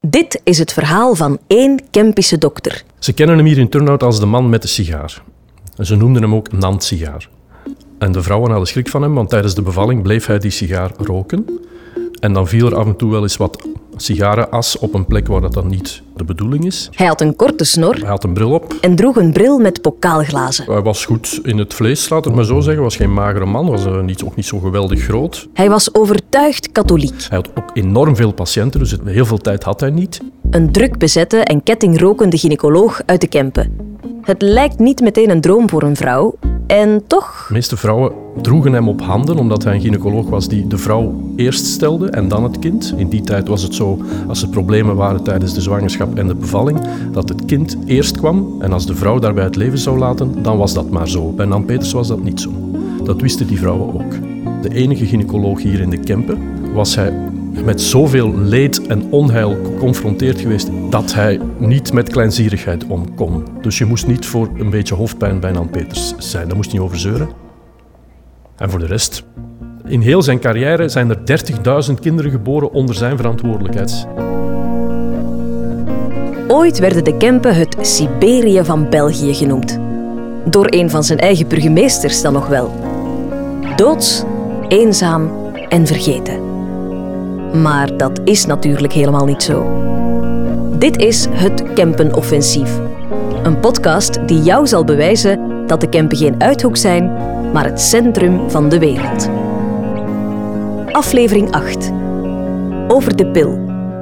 Dit is het verhaal van één Kempische dokter. Ze kennen hem hier in Turnhout als de man met de sigaar. Ze noemden hem ook Nant-sigaar. En de vrouwen hadden schrik van hem, want tijdens de bevalling bleef hij die sigaar roken. En dan viel er af en toe wel eens wat sigarenas op een plek waar dat dan niet de bedoeling is. Hij had een korte snor. Hij had een bril op. En droeg een bril met bokaalglazen. Hij was goed in het vlees, laat het maar zo zeggen. Was geen magere man, was ook niet zo geweldig groot. Hij was overtuigd katholiek. Hij had ook enorm veel patiënten, dus heel veel tijd had hij niet. Een druk bezette en kettingrokende gynaecoloog uit de Kempen. Het lijkt niet meteen een droom voor een vrouw. En toch... De meeste vrouwen droegen hem op handen, omdat hij een gynaecoloog was die de vrouw eerst stelde en dan het kind. In die tijd was het zo, als er problemen waren tijdens de zwangerschap en de bevalling, dat het kind eerst kwam. En als de vrouw daarbij het leven zou laten, dan was dat maar zo. Bij Nant Peters was dat niet zo. Dat wisten die vrouwen ook. De enige gynaecoloog hier in de Kempen was hij met zoveel leed en onheil geconfronteerd geweest dat hij niet met kleinzierigheid om kon. Dus je moest niet voor een beetje hoofdpijn bij Nant Peters zijn. Daar moest je niet over zeuren. En voor de rest, in heel zijn carrière zijn er 30.000 kinderen geboren onder zijn verantwoordelijkheid. Ooit werden de Kempen het Siberië van België genoemd. Door een van zijn eigen burgemeesters dan nog wel. Doods, eenzaam en vergeten. Maar dat is natuurlijk helemaal niet zo. Dit is het Kempenoffensief. Een podcast die jou zal bewijzen dat de Kempen geen uithoek zijn, maar het centrum van de wereld. Aflevering 8. Over de pil.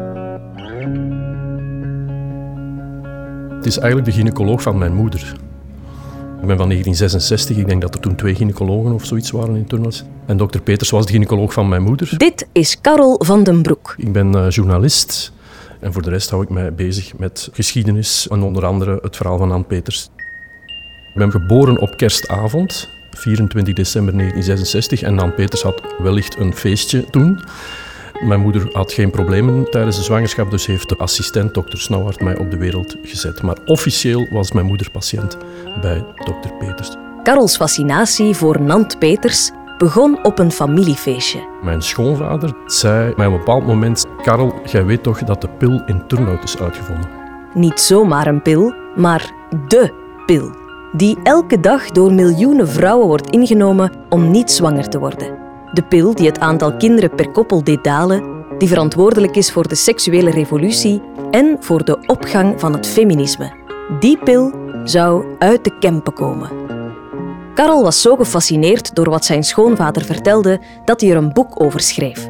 Het is eigenlijk de gynaecoloog van mijn moeder. Ik ben van 1966, ik denk dat er toen 2 gynaecologen of zoiets waren in Turnhout. En dokter Peters was de gynaecoloog van mijn moeder. Dit is Karel van den Broek. Ik ben journalist en voor de rest hou ik mij bezig met geschiedenis en onder andere het verhaal van Nant Peters. Ik ben geboren op kerstavond, 24 december 1966 en Nant Peters had wellicht een feestje toen. Mijn moeder had geen problemen tijdens de zwangerschap, dus heeft de assistent dokter Snauwaard mij op de wereld gezet. Maar officieel was mijn moeder patiënt bij dokter Peters. Karels fascinatie voor Nant Peters begon op een familiefeestje. Mijn schoonvader zei mij op een bepaald moment: Karel, jij weet toch dat de pil in Turnhout is uitgevonden? Niet zomaar een pil, maar dé pil. Die elke dag door miljoenen vrouwen wordt ingenomen om niet zwanger te worden. De pil die het aantal kinderen per koppel deed dalen, die verantwoordelijk is voor de seksuele revolutie en voor de opgang van het feminisme. Die pil zou uit de Kempen komen. Karel was zo gefascineerd door wat zijn schoonvader vertelde dat hij er een boek over schreef.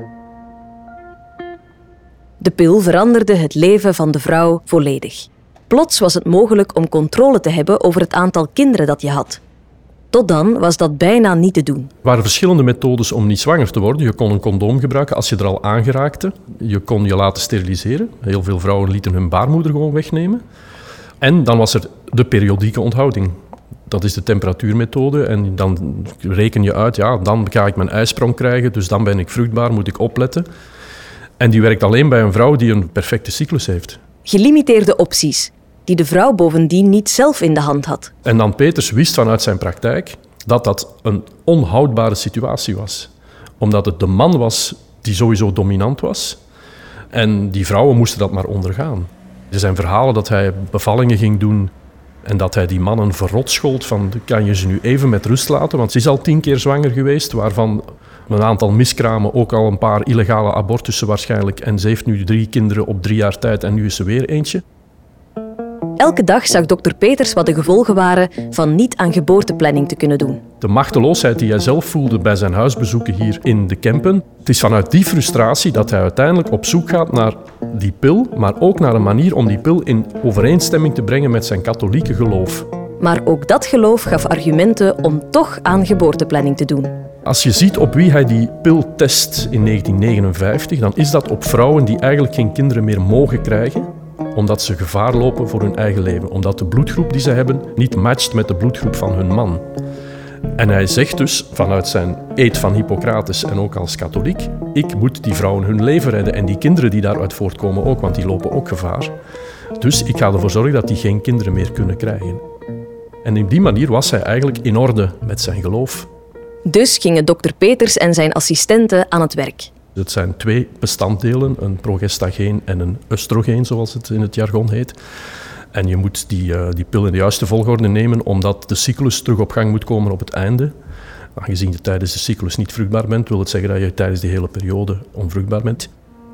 De pil veranderde het leven van de vrouw volledig. Plots was het mogelijk om controle te hebben over het aantal kinderen dat je had. Tot dan was dat bijna niet te doen. Er waren verschillende methodes om niet zwanger te worden. Je kon een condoom gebruiken als je er al aan geraakte. Je kon je laten steriliseren. Heel veel vrouwen lieten hun baarmoeder gewoon wegnemen. En dan was er de periodieke onthouding. Dat is de temperatuurmethode. En dan reken je uit, ja, dan ga ik mijn ijsprong krijgen, dus dan ben ik vruchtbaar, moet ik opletten. En die werkt alleen bij een vrouw die een perfecte cyclus heeft. Gelimiteerde opties, die de vrouw bovendien niet zelf in de hand had. En Nant Peters wist vanuit zijn praktijk dat dat een onhoudbare situatie was. Omdat het de man was die sowieso dominant was. En die vrouwen moesten dat maar ondergaan. Er zijn verhalen dat hij bevallingen ging doen en dat hij die mannen verrot schold van: kan je ze nu even met rust laten? Want ze is al 10 keer zwanger geweest, waarvan een aantal miskramen, ook al een paar illegale abortussen waarschijnlijk. En ze heeft nu 3 kinderen op 3 jaar tijd en nu is ze weer eentje. Elke dag zag dokter Peters wat de gevolgen waren van niet aan geboorteplanning te kunnen doen. De machteloosheid die hij zelf voelde bij zijn huisbezoeken hier in de Kempen. Het is vanuit die frustratie dat hij uiteindelijk op zoek gaat naar die pil, maar ook naar een manier om die pil in overeenstemming te brengen met zijn katholieke geloof. Maar ook dat geloof gaf argumenten om toch aan geboorteplanning te doen. Als je ziet op wie hij die pil test in 1959, dan is dat op vrouwen die eigenlijk geen kinderen meer mogen krijgen, omdat ze gevaar lopen voor hun eigen leven. Omdat de bloedgroep die ze hebben niet matcht met de bloedgroep van hun man. En hij zegt dus, vanuit zijn eed van Hippocrates en ook als katholiek: ik moet die vrouwen hun leven redden en die kinderen die daaruit voortkomen ook, want die lopen ook gevaar. Dus ik ga ervoor zorgen dat die geen kinderen meer kunnen krijgen. En op die manier was hij eigenlijk in orde met zijn geloof. Dus gingen dokter Peters en zijn assistenten aan het werk. Het zijn 2 bestanddelen, een progestageen en een oestrogeen, zoals het in het jargon heet. En je moet die pil in de juiste volgorde nemen, omdat de cyclus terug op gang moet komen op het einde. Aangezien je tijdens de cyclus niet vruchtbaar bent, wil het zeggen dat je tijdens die hele periode onvruchtbaar bent.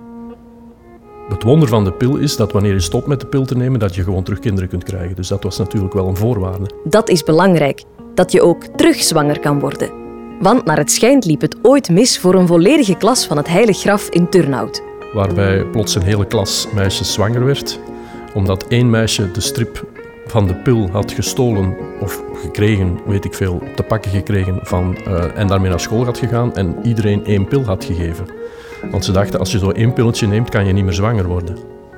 Het wonder van de pil is dat wanneer je stopt met de pil te nemen, dat je gewoon terug kinderen kunt krijgen. Dus dat was natuurlijk wel een voorwaarde. Dat is belangrijk, dat je ook terug zwanger kan worden. Want naar het schijnt liep het ooit mis voor een volledige klas van het Heilig Graf in Turnhout. Waarbij plots een hele klas meisjes zwanger werd, omdat 1 meisje de strip van de pil had gestolen of gekregen, weet ik veel, te pakken gekregen en daarmee naar school had gegaan en iedereen 1 pil had gegeven. Want ze dachten, als je zo 1 pilletje neemt, kan je niet meer zwanger worden.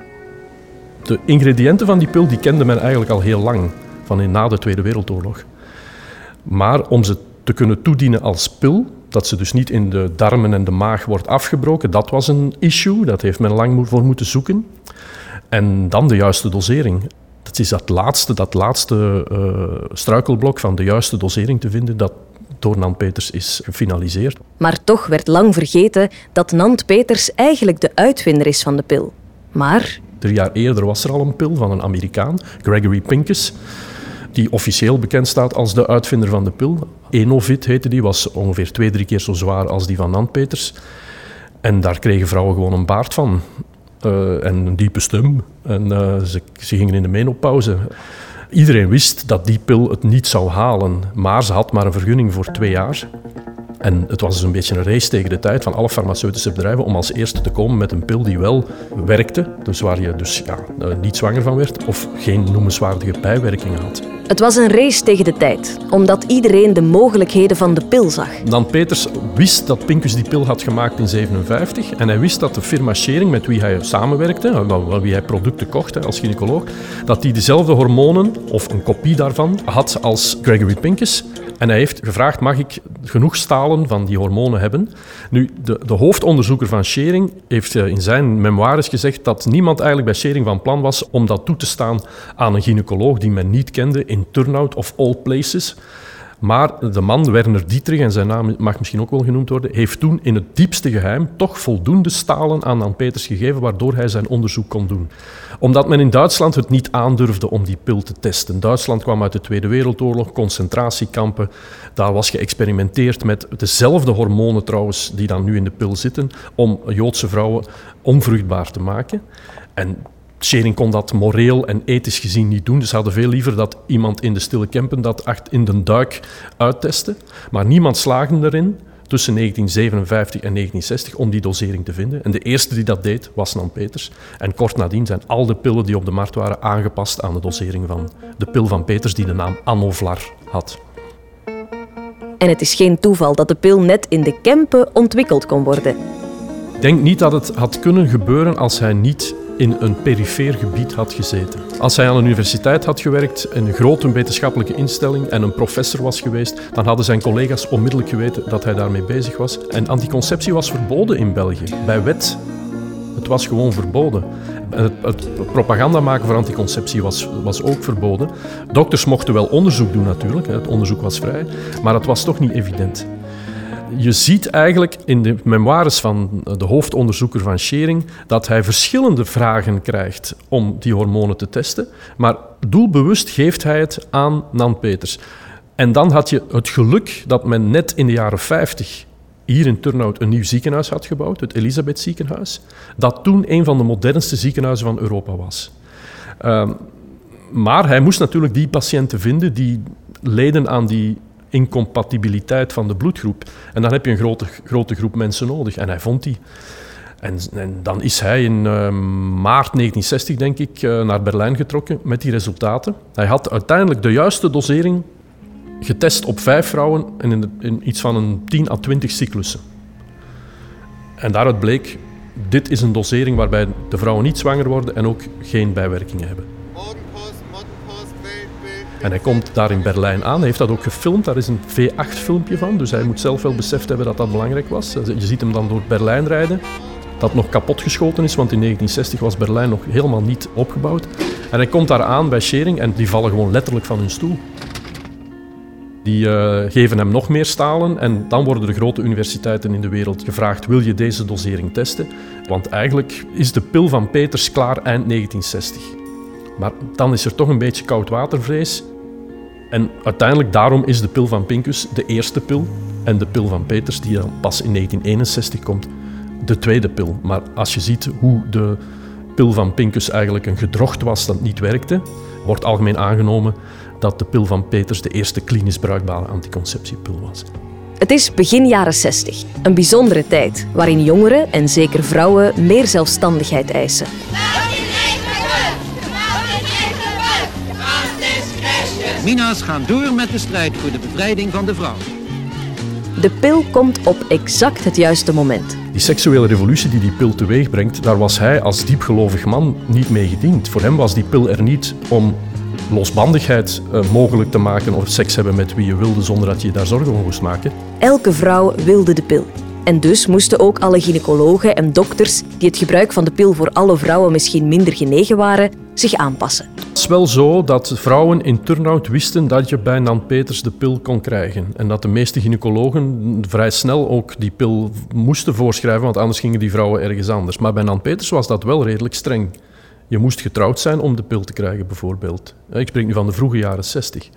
De ingrediënten van die pil die kende men eigenlijk al heel lang, van na de Tweede Wereldoorlog. Maar om ze te kunnen toedienen als pil, dat ze dus niet in de darmen en de maag wordt afgebroken, dat was een issue, dat heeft men lang voor moeten zoeken. En dan de juiste dosering. Het is dat laatste struikelblok van de juiste dosering te vinden dat door Nant Peters is gefinaliseerd. Maar toch werd lang vergeten dat Nant Peters eigenlijk de uitvinder is van de pil. Maar 3 jaar eerder was er al een pil van een Amerikaan, Gregory Pincus, die officieel bekend staat als de uitvinder van de pil. Enovit heette die, was ongeveer 2-3 keer zo zwaar als die van Nant Peters. En daar kregen vrouwen gewoon een baard van. En een diepe stem. En ze gingen in de menopauze. Iedereen wist dat die pil het niet zou halen, maar ze had maar een vergunning voor 2 jaar. En het was dus een beetje een race tegen de tijd van alle farmaceutische bedrijven om als eerste te komen met een pil die wel werkte, dus waar je niet zwanger van werd of geen noemenswaardige bijwerkingen had. Het was een race tegen de tijd, omdat iedereen de mogelijkheden van de pil zag. Nant Peters wist dat Pincus die pil had gemaakt in 1957 en hij wist dat de firma Schering, met wie hij samenwerkte, wie hij producten kocht als gynaecoloog, dat die dezelfde hormonen, of een kopie daarvan, had als Gregory Pincus. En hij heeft gevraagd, mag ik genoeg stalen van die hormonen hebben? Nu, de hoofdonderzoeker van Schering heeft in zijn memoires gezegd dat niemand eigenlijk bij Schering van plan was om dat toe te staan aan een gynaecoloog die men niet kende in Turnhout of all places. Maar de man, Werner Dietrich, en zijn naam mag misschien ook wel genoemd worden, heeft toen in het diepste geheim toch voldoende stalen aan Nant Peters gegeven, waardoor hij zijn onderzoek kon doen. Omdat men in Duitsland het niet aandurfde om die pil te testen. Duitsland kwam uit de Tweede Wereldoorlog, concentratiekampen. Daar was geëxperimenteerd met dezelfde hormonen trouwens, die dan nu in de pil zitten, om Joodse vrouwen onvruchtbaar te maken. En Schering kon dat moreel en ethisch gezien niet doen. Dus ze hadden veel liever dat iemand in de stille Kempen dat in de duik uittestte. Maar niemand slaagde erin tussen 1957 en 1960 om die dosering te vinden. En de eerste die dat deed was Nant Peters. En kort nadien zijn al de pillen die op de markt waren aangepast aan de dosering van de pil van Peters die de naam Anovlar had. En het is geen toeval dat de pil net in de Kempen ontwikkeld kon worden. Ik denk niet dat het had kunnen gebeuren als hij niet in een perifeer gebied had gezeten. Als hij aan een universiteit had gewerkt, in een grote wetenschappelijke instelling en een professor was geweest, dan hadden zijn collega's onmiddellijk geweten dat hij daarmee bezig was. En anticonceptie was verboden in België, bij wet. Het was gewoon verboden. Het propaganda maken voor anticonceptie was ook verboden. Dokters mochten wel onderzoek doen natuurlijk, het onderzoek was vrij, maar het was toch niet evident. Je ziet eigenlijk in de memoires van de hoofdonderzoeker van Schering dat hij verschillende vragen krijgt om die hormonen te testen, maar doelbewust geeft hij het aan Nant Peters. En dan had je het geluk dat men net in de jaren 50 hier in Turnhout een nieuw ziekenhuis had gebouwd, het Elisabeth ziekenhuis, dat toen een van de modernste ziekenhuizen van Europa was. Maar hij moest natuurlijk die patiënten vinden die leden aan die incompatibiliteit van de bloedgroep. En dan heb je een grote groep mensen nodig. En hij vond die. En dan is hij in maart 1960, denk ik, naar Berlijn getrokken met die resultaten. Hij had uiteindelijk de juiste dosering getest op 5 vrouwen in iets van een 10 à 20 cyclussen. En daaruit bleek, dit is een dosering waarbij de vrouwen niet zwanger worden en ook geen bijwerkingen hebben. En hij komt daar in Berlijn aan, hij heeft dat ook gefilmd, daar is een V8-filmpje van, dus hij moet zelf wel beseft hebben dat dat belangrijk was. Je ziet hem dan door Berlijn rijden, dat nog kapotgeschoten is, want in 1960 was Berlijn nog helemaal niet opgebouwd. En hij komt daar aan bij Schering en die vallen gewoon letterlijk van hun stoel. Die geven hem nog meer stalen en dan worden de grote universiteiten in de wereld gevraagd: wil je deze dosering testen? Want eigenlijk is de pil van Peters klaar eind 1960. Maar dan is er toch een beetje koudwatervrees. En uiteindelijk daarom is de pil van Pincus de eerste pil en de pil van Peters, die dan pas in 1961 komt, de tweede pil. Maar als je ziet hoe de pil van Pincus eigenlijk een gedrocht was dat niet werkte, wordt algemeen aangenomen dat de pil van Peters de eerste klinisch bruikbare anticonceptiepil was. Het is begin jaren 60, een bijzondere tijd waarin jongeren en zeker vrouwen meer zelfstandigheid eisen. Mina's gaan door met de strijd voor de bevrijding van de vrouw. De pil komt op exact het juiste moment. Die seksuele revolutie die pil teweeg brengt, daar was hij als diepgelovig man niet mee gediend. Voor hem was die pil er niet om losbandigheid mogelijk te maken of seks hebben met wie je wilde zonder dat je daar zorgen om moest maken. Elke vrouw wilde de pil. En dus moesten ook alle gynaecologen en dokters die het gebruik van de pil voor alle vrouwen misschien minder genegen waren, zich aanpassen. Het is wel zo dat vrouwen in Turnhout wisten dat je bij Nant Peters de pil kon krijgen. En dat de meeste gynaecologen vrij snel ook die pil moesten voorschrijven, want anders gingen die vrouwen ergens anders. Maar bij Nant Peters was dat wel redelijk streng. Je moest getrouwd zijn om de pil te krijgen, bijvoorbeeld. Ik spreek nu van de vroege jaren 60.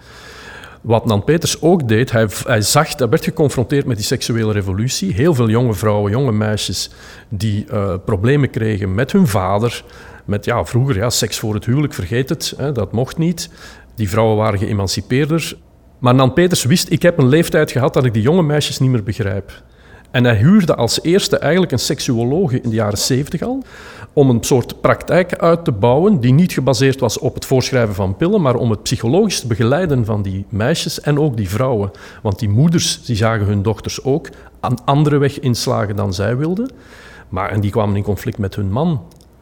Wat Nant Peters ook deed, hij werd geconfronteerd met die seksuele revolutie. Heel veel jonge vrouwen, jonge meisjes die problemen kregen met hun vader. Met vroeger, seks voor het huwelijk, vergeet het, dat mocht niet. Die vrouwen waren geëmancipeerder. Maar Nant Peters wist, ik heb een leeftijd gehad dat ik die jonge meisjes niet meer begrijp. En hij huurde als eerste eigenlijk een seksuologe in de jaren 70 al, om een soort praktijk uit te bouwen die niet gebaseerd was op het voorschrijven van pillen, maar om het psychologisch te begeleiden van die meisjes en ook die vrouwen. Want die moeders die zagen hun dochters ook een andere weg inslagen dan zij wilden. En die kwamen in conflict met hun man.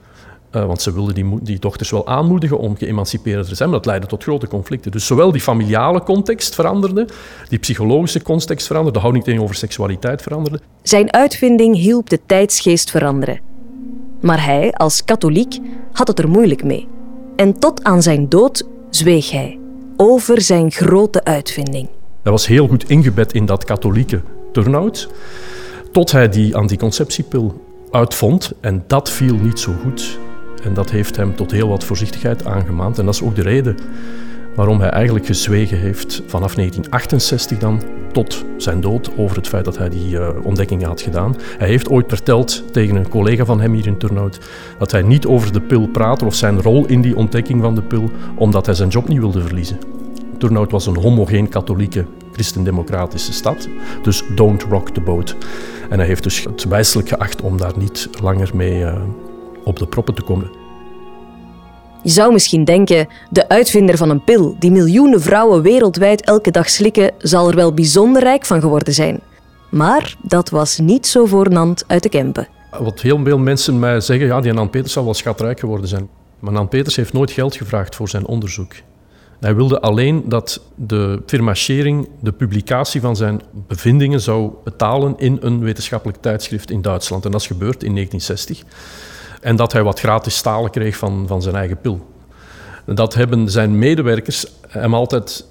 Want ze wilden die dochters wel aanmoedigen om geëmancipeerd te zijn, maar dat leidde tot grote conflicten. Dus zowel die familiale context veranderde, die psychologische context veranderde, de houding tegenover seksualiteit veranderde. Zijn uitvinding hielp de tijdsgeest veranderen. Maar hij, als katholiek, had het er moeilijk mee. En tot aan zijn dood zweeg hij over zijn grote uitvinding. Hij was heel goed ingebed in dat katholieke Turnhout, tot hij die anticonceptiepil uitvond. En dat viel niet zo goed. En dat heeft hem tot heel wat voorzichtigheid aangemaand. En dat is ook de reden waarom hij eigenlijk gezwegen heeft vanaf 1968 dan tot zijn dood over het feit dat hij die ontdekkingen had gedaan. Hij heeft ooit verteld tegen een collega van hem hier in Turnhout dat hij niet over de pil praatte of zijn rol in die ontdekking van de pil, omdat hij zijn job niet wilde verliezen. Turnhout was een homogeen katholieke christendemocratische stad, dus don't rock the boat. En hij heeft dus het wijselijk geacht om daar niet langer mee op de proppen te komen. Je zou misschien denken, de uitvinder van een pil die miljoenen vrouwen wereldwijd elke dag slikken, zal er wel bijzonder rijk van geworden zijn. Maar dat was niet zo voor Nant uit de Kempen. Wat heel veel mensen mij zeggen, die Nant Peters zal wel schatrijk geworden zijn. Maar Nant Peters heeft nooit geld gevraagd voor zijn onderzoek. Hij wilde alleen dat de firma Schering de publicatie van zijn bevindingen zou betalen in een wetenschappelijk tijdschrift in Duitsland. En dat is gebeurd in 1960. En dat hij wat gratis stalen kreeg van zijn eigen pil. Dat hebben zijn medewerkers hem altijd...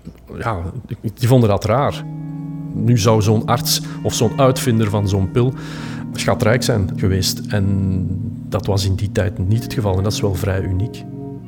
die vonden dat raar. Nu zou zo'n arts of zo'n uitvinder van zo'n pil schatrijk zijn geweest. En dat was in die tijd niet het geval. En dat is wel vrij uniek.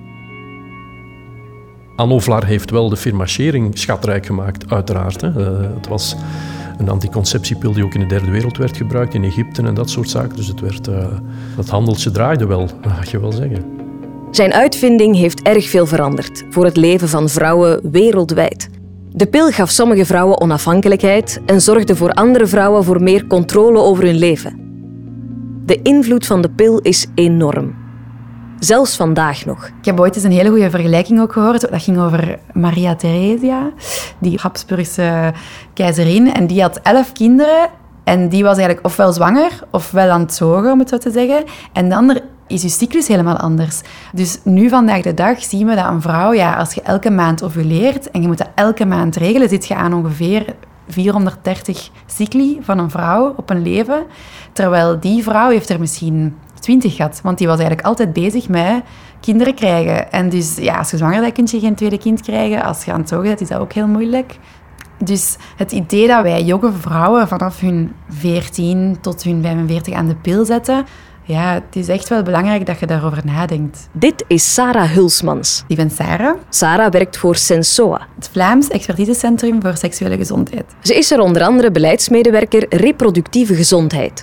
Anno Vlaar heeft wel de firma Schering schatrijk gemaakt, uiteraard. Het was een anticonceptiepil die ook in de derde wereld werd gebruikt, in Egypte en dat soort zaken. Dus het handeltje draaide wel, mag je wel zeggen. Zijn uitvinding heeft erg veel veranderd voor het leven van vrouwen wereldwijd. De pil gaf sommige vrouwen onafhankelijkheid en zorgde voor andere vrouwen voor meer controle over hun leven. De invloed van de pil is enorm. Zelfs vandaag nog. Ik heb ooit eens een hele goede vergelijking ook gehoord. Dat ging over Maria Theresia, die Habsburgse keizerin. En die had 11 kinderen. En die was eigenlijk ofwel zwanger, ofwel aan het zogen, om het zo te zeggen. En dan is je cyclus helemaal anders. Dus nu, vandaag de dag, zien we dat een vrouw, als je elke maand ovuleert en je moet dat elke maand regelen, zit je aan ongeveer 430 cycli van een vrouw op een leven. Terwijl die vrouw heeft er misschien 20 gehad, want die was eigenlijk altijd bezig met kinderen krijgen. En dus als je zwanger bent, kun je geen tweede kind krijgen. Als je aan het zogen bent, is dat ook heel moeilijk. Dus het idee dat wij jonge vrouwen vanaf hun 14 tot hun 45 aan de pil zetten, ja, het is echt wel belangrijk dat je daarover nadenkt. Dit is Sarah Hulsmans. Ik ben Sarah, Sarah werkt voor Sensoa. het Vlaams Expertisecentrum voor Seksuele Gezondheid. Ze is er onder andere beleidsmedewerker reproductieve gezondheid.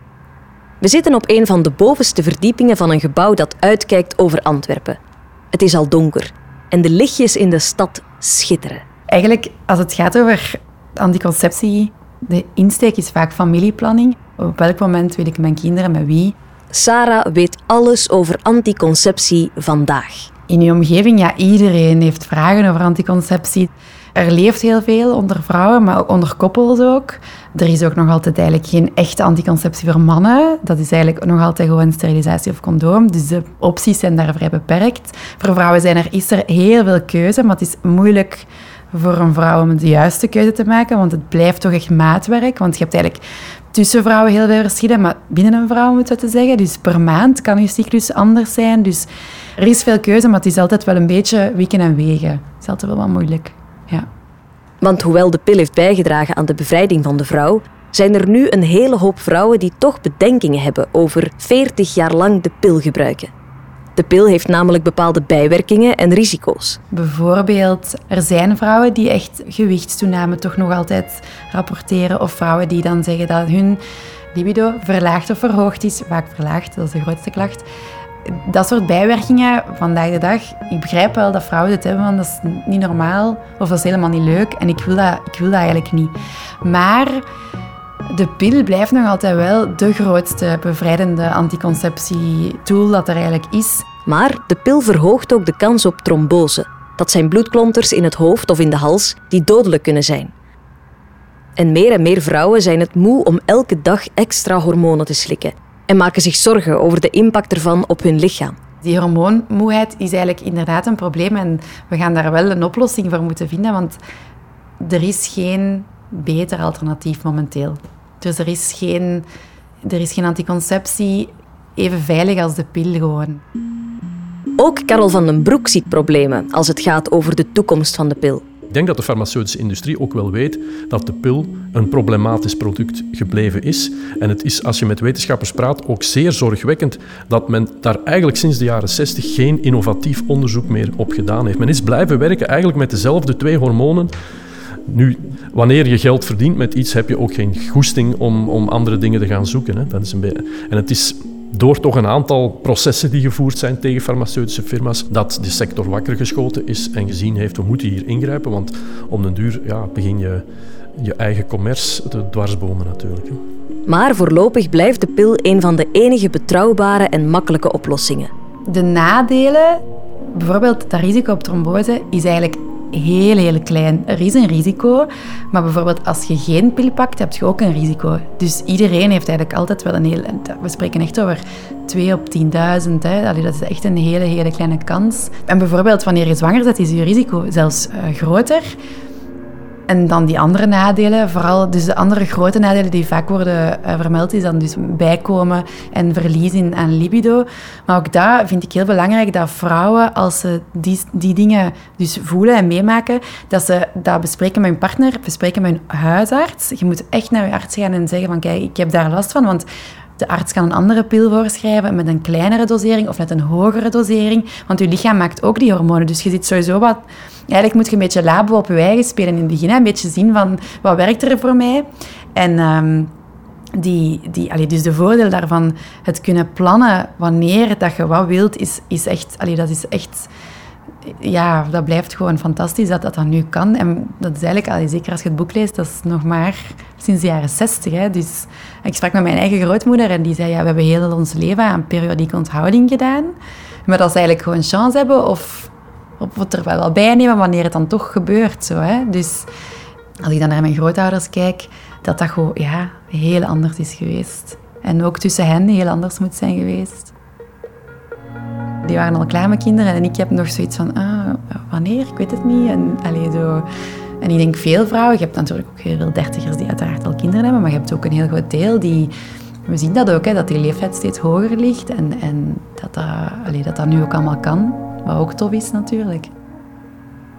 We zitten op een van de bovenste verdiepingen van een gebouw dat uitkijkt over Antwerpen. Het is al donker en de lichtjes in de stad schitteren. Eigenlijk, als het gaat over anticonceptie, de insteek is vaak familieplanning. Op welk moment wil ik mijn kinderen, met wie? Sarah weet alles over anticonceptie vandaag. In je omgeving, ja, iedereen heeft vragen over anticonceptie. Er leeft heel veel onder vrouwen, maar ook onder koppels ook. Er is ook nog altijd eigenlijk geen echte anticonceptie voor mannen. Dat is eigenlijk nog altijd gewoon sterilisatie of condoom. Dus de opties zijn daar vrij beperkt. Voor vrouwen is er heel veel keuze, maar het is moeilijk voor een vrouw om de juiste keuze te maken, want het blijft toch echt maatwerk. Want je hebt eigenlijk tussen vrouwen heel veel verschillen, maar binnen een vrouw moet je te zeggen. Dus per maand kan je cyclus anders zijn. Dus er is veel keuze, maar het is altijd wel een beetje wikken en wegen. Het is altijd wel wat moeilijk. Ja. Want hoewel de pil heeft bijgedragen aan de bevrijding van de vrouw, zijn er nu een hele hoop vrouwen die toch bedenkingen hebben over 40 jaar lang de pil gebruiken. De pil heeft namelijk bepaalde bijwerkingen en risico's. Bijvoorbeeld, er zijn vrouwen die echt gewichtstoename toch nog altijd rapporteren, of vrouwen die dan zeggen dat hun libido verlaagd of verhoogd is, vaak verlaagd, dat is de grootste klacht. Dat soort bijwerkingen vandaag de dag, ik begrijp wel dat vrouwen het hebben, want dat is niet normaal of dat is helemaal niet leuk en ik wil dat eigenlijk niet. Maar de pil blijft nog altijd wel de grootste bevrijdende anticonceptietool dat er eigenlijk is. Maar de pil verhoogt ook de kans op trombose. Dat zijn bloedklonters in het hoofd of in de hals die dodelijk kunnen zijn. En meer vrouwen zijn het moe om elke dag extra hormonen te slikken en maken zich zorgen over de impact ervan op hun lichaam. Die hormoonmoeheid is eigenlijk inderdaad een probleem en we gaan daar wel een oplossing voor moeten vinden, want er is geen beter alternatief momenteel. Dus er is geen anticonceptie even veilig als de pil gewoon. Ook Karel van den Broek ziet problemen als het gaat over de toekomst van de pil. Ik denk dat de farmaceutische industrie ook wel weet dat de pil een problematisch product gebleven is. En het is, als je met wetenschappers praat, ook zeer zorgwekkend dat men daar eigenlijk sinds de jaren 60 geen innovatief onderzoek meer op gedaan heeft. Men is blijven werken eigenlijk met dezelfde 2 hormonen. Nu, wanneer je geld verdient met iets, heb je ook geen goesting om andere dingen te gaan zoeken. Hè. Dat is en het is door toch een aantal processen die gevoerd zijn tegen farmaceutische firma's, dat de sector wakker geschoten is en gezien heeft, we moeten hier ingrijpen, want om den duur begin je eigen commerce te dwarsbomen natuurlijk. Hè. Maar voorlopig blijft de pil een van de enige betrouwbare en makkelijke oplossingen. De nadelen, bijvoorbeeld dat risico op trombose, is eigenlijk heel klein. Er is een risico, maar bijvoorbeeld als je geen pil pakt, heb je ook een risico. Dus iedereen heeft eigenlijk altijd wel we spreken echt over 2 op 10.000. Hè. Dat is echt een hele kleine kans. En bijvoorbeeld wanneer je zwanger bent, is je risico zelfs groter. En dan die andere nadelen, vooral dus de andere grote nadelen die vaak worden vermeld, is dan dus bijkomen en verlies aan libido. Maar ook dat vind ik heel belangrijk, dat vrouwen, als ze die dingen dus voelen en meemaken, dat ze dat bespreken met hun partner, bespreken met hun huisarts. Je moet echt naar je arts gaan en zeggen van kijk, ik heb daar last van, want de arts kan een andere pil voorschrijven met een kleinere dosering of net een hogere dosering, want je lichaam maakt ook die hormonen. Dus je zit sowieso wat... Eigenlijk moet je een beetje labo op je eigen spelen in het begin, een beetje zien van wat werkt er voor mij. En dus de voordeel daarvan, het kunnen plannen wanneer dat je wat wilt, is echt... dat is echt... Ja, dat blijft gewoon fantastisch dat nu kan. En dat is eigenlijk, zeker als je het boek leest, dat is nog maar sinds de jaren 60. Hè. Dus ik sprak met mijn eigen grootmoeder en die zei, we hebben heel ons leven aan periodieke onthouding gedaan. Maar dat ze eigenlijk gewoon chance hebben of het er wel bij nemen wanneer het dan toch gebeurt. Zo, hè. Dus als ik dan naar mijn grootouders kijk, dat gewoon heel anders is geweest. En ook tussen hen heel anders moet zijn geweest. Die waren al klaar met kinderen en ik heb nog zoiets van, wanneer? Ik weet het niet. En ik denk veel vrouwen, je hebt natuurlijk ook heel veel dertigers die uiteraard al kinderen hebben, maar je hebt ook een heel groot deel die... We zien dat ook, dat die leeftijd steeds hoger ligt en dat nu ook allemaal kan. Wat ook tof is natuurlijk.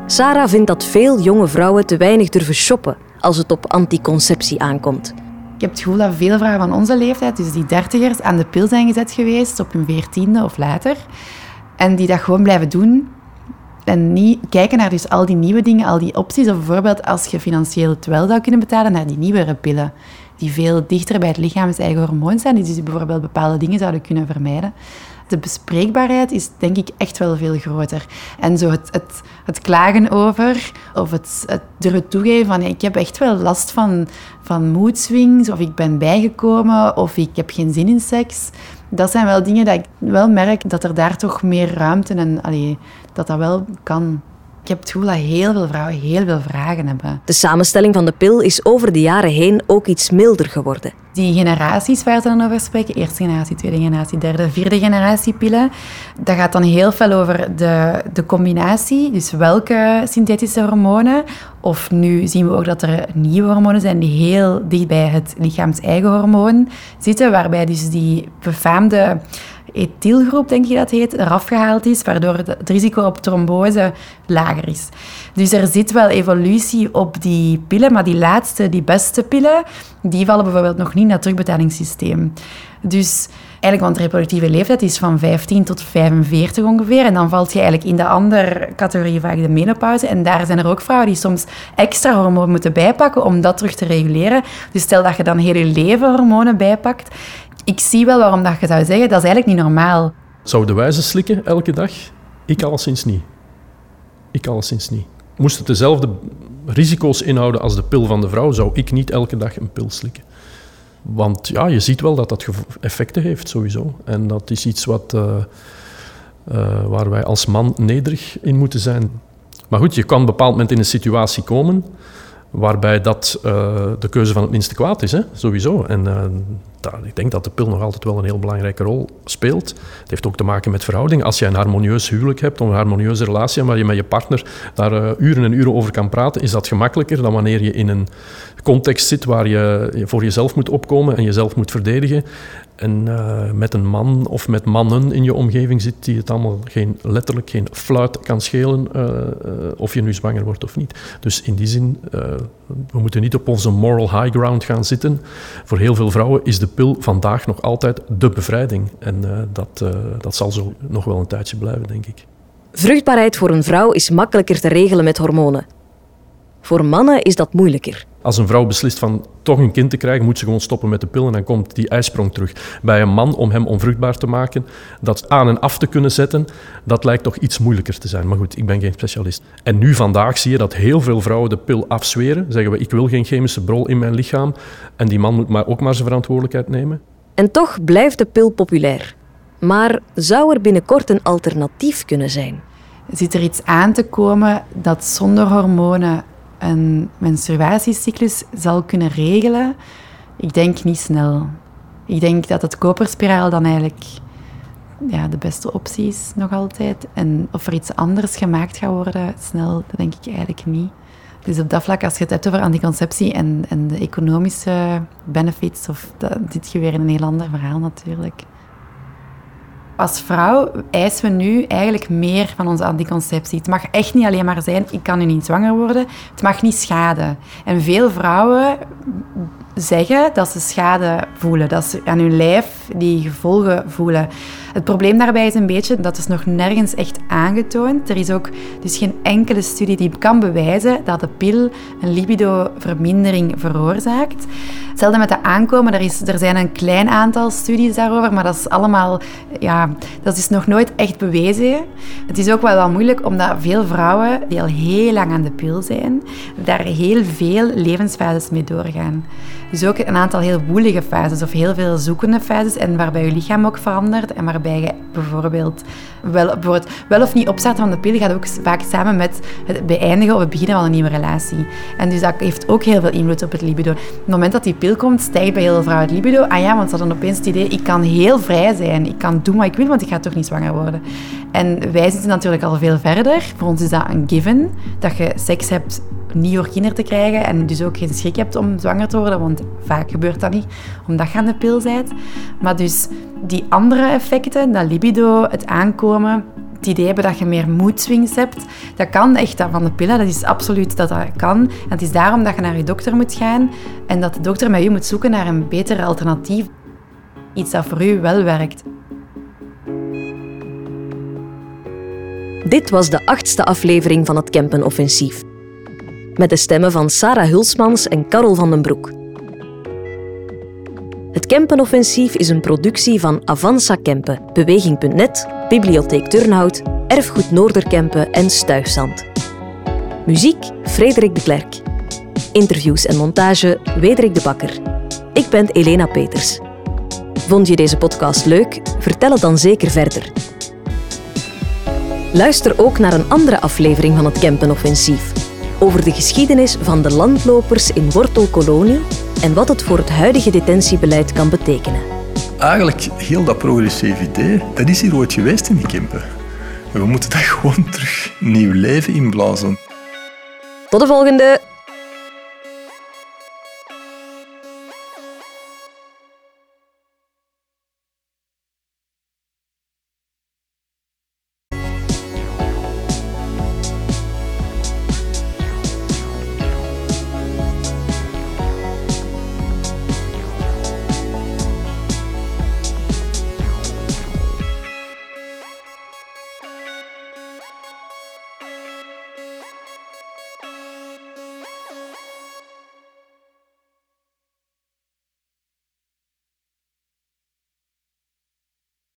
Sarah vindt dat veel jonge vrouwen te weinig durven shoppen als het op anticonceptie aankomt. Ik heb het gevoel dat veel vrouwen van onze leeftijd, dus die 30ers, aan de pil zijn gezet geweest op hun 14e of later. En die dat gewoon blijven doen. En niet kijken naar dus al die nieuwe dingen, al die opties. Of bijvoorbeeld als je financieel het wel zou kunnen betalen, naar die nieuwere pillen. Die veel dichter bij het lichaams eigen hormoon zijn. Die dus bijvoorbeeld bepaalde dingen zouden kunnen vermijden. De bespreekbaarheid is denk ik echt wel veel groter. En zo het klagen over, of het durven toegeven van ik heb echt wel last van mood swings, of ik ben bijgekomen, of ik heb geen zin in seks. Dat zijn wel dingen dat ik wel merk dat er daar toch meer ruimte en dat wel kan. Ik heb het gevoel dat heel veel vrouwen heel veel vragen hebben. De samenstelling van de pil is over de jaren heen ook iets milder geworden. Die generaties waar ze dan over spreken, eerste generatie, tweede generatie, derde, vierde generatie pillen, dat gaat dan heel veel over de combinatie, dus welke synthetische hormonen. Of nu zien we ook dat er nieuwe hormonen zijn die heel dicht bij het lichaams eigen hormoon zitten, waarbij dus die befaamde ethylgroep, denk je dat heet, eraf gehaald is, waardoor het risico op trombose lager is. Dus er zit wel evolutie op die pillen, maar die laatste, die beste pillen, die vallen bijvoorbeeld nog niet in dat terugbetalingssysteem. Dus eigenlijk, want de reproductieve leeftijd is van 15 tot 45 ongeveer. En dan valt je eigenlijk in de andere categorie vaak de menopauze. En daar zijn er ook vrouwen die soms extra hormonen moeten bijpakken om dat terug te reguleren. Dus stel dat je dan heel je leven hormonen bijpakt. Ik zie wel waarom dat je zou zeggen, dat is eigenlijk niet normaal. Zouden wij ze slikken elke dag? Ik alleszins niet. Moest het dezelfde risico's inhouden als de pil van de vrouw, zou ik niet elke dag een pil slikken. Want ja, je ziet wel dat dat effecten heeft, sowieso. En dat is iets waar wij als man nederig in moeten zijn. Maar goed, je kan op een bepaald moment in een situatie komen waarbij dat de keuze van het minste kwaad is, hè? Sowieso. En ik denk dat de pil nog altijd wel een heel belangrijke rol speelt. Het heeft ook te maken met verhouding. Als je een harmonieus huwelijk hebt, of een harmonieuze relatie, waar je met je partner daar uren en uren over kan praten, is dat gemakkelijker dan wanneer je in een context zit waar je voor jezelf moet opkomen en jezelf moet verdedigen. En met een man of met mannen in je omgeving zit die het allemaal letterlijk geen fluit kan schelen of je nu zwanger wordt of niet. Dus in die zin, we moeten niet op onze moral high ground gaan zitten. Voor heel veel vrouwen is de pil vandaag nog altijd de bevrijding. En dat zal zo nog wel een tijdje blijven, denk ik. Vruchtbaarheid voor een vrouw is makkelijker te regelen met hormonen. Voor mannen is dat moeilijker. Als een vrouw beslist van toch een kind te krijgen, moet ze gewoon stoppen met de pil en dan komt die ijsprong terug. Bij een man, om hem onvruchtbaar te maken, dat aan en af te kunnen zetten, dat lijkt toch iets moeilijker te zijn. Maar goed, ik ben geen specialist. En nu vandaag zie je dat heel veel vrouwen de pil afzweren. Zeggen we, ik wil geen chemische brol in mijn lichaam. En die man moet ook maar zijn verantwoordelijkheid nemen. En toch blijft de pil populair. Maar zou er binnenkort een alternatief kunnen zijn? Zit er iets aan te komen dat zonder hormonen een menstruatiecyclus zal kunnen regelen? Ik denk niet snel. Ik denk dat het koperspiraal dan eigenlijk de beste optie is nog altijd. En of er iets anders gemaakt gaat worden snel, dat denk ik eigenlijk niet. Dus op dat vlak, als je het hebt over anticonceptie en de economische benefits, zit je weer in een heel ander verhaal natuurlijk. Als vrouw eisen we nu eigenlijk meer van onze anticonceptie. Het mag echt niet alleen maar zijn, ik kan nu niet zwanger worden. Het mag niet schaden. En veel vrouwen zeggen dat ze schade voelen, dat ze aan hun lijf die gevolgen voelen. Het probleem daarbij is een beetje, dat is nog nergens echt aangetoond. Er is ook dus geen enkele studie die kan bewijzen dat de pil een libidovermindering veroorzaakt. Hetzelfde met de aankomen, er zijn een klein aantal studies daarover, maar dat is allemaal, dat is nog nooit echt bewezen. Het is ook wel moeilijk, omdat veel vrouwen die al heel lang aan de pil zijn, daar heel veel levensfases mee doorgaan. Dus ook een aantal heel woelige fases of heel veel zoekende fases en waarbij je lichaam ook verandert en waarbij je bijvoorbeeld wel of niet opstarten van de pil gaat ook vaak samen met het beëindigen of het beginnen van een nieuwe relatie. En dus dat heeft ook heel veel invloed op het libido. Op het moment dat die pil komt, stijgt bij heel veel vrouwen het libido. Want ze hadden opeens het idee, ik kan heel vrij zijn, ik kan doen wat ik wil, want ik ga toch niet zwanger worden. En wij zitten natuurlijk al veel verder. Voor ons is dat een given, dat je seks hebt niet door kinderen te krijgen en dus ook geen schrik hebt om zwanger te worden, want vaak gebeurt dat niet, omdat je aan de pil bent. Maar dus die andere effecten, dat libido, het aankomen, het idee hebben dat je meer mood-swings hebt. Dat kan echt van de pillen, dat is absoluut dat kan. En het is daarom dat je naar je dokter moet gaan en dat de dokter met je moet zoeken naar een beter alternatief. Iets dat voor u wel werkt. Dit was de 8e aflevering van het Kempen-offensief. Met de stemmen van Sarah Hulsmans en Carol van den Broek. Het Kempen-offensief is een productie van Avanza Kempen, Beweging.net, Bibliotheek Turnhout, Erfgoed Noorderkempen en Stuifzand. Muziek Frederik de Klerk. Interviews en montage Wederik de Bakker. Ik ben Elena Peters. Vond je deze podcast leuk? Vertel het dan zeker verder. Luister ook naar een andere aflevering van het Kempen-offensief. Over de geschiedenis van de landlopers in wortelkolonie en wat het voor het huidige detentiebeleid kan betekenen. Eigenlijk, heel dat progressief idee, dat is hier ooit geweest in die Kempen. We moeten dat gewoon terug nieuw leven inblazen. Tot de volgende!